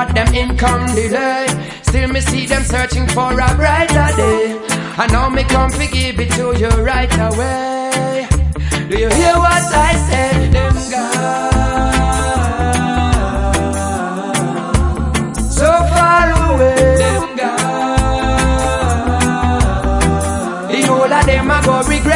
but them income delay. Still me see them searching for a brighter day. And now me come to give it to you right away. Do you hear what I say? Them gone so far away. Them gone. The whole of them a go regret.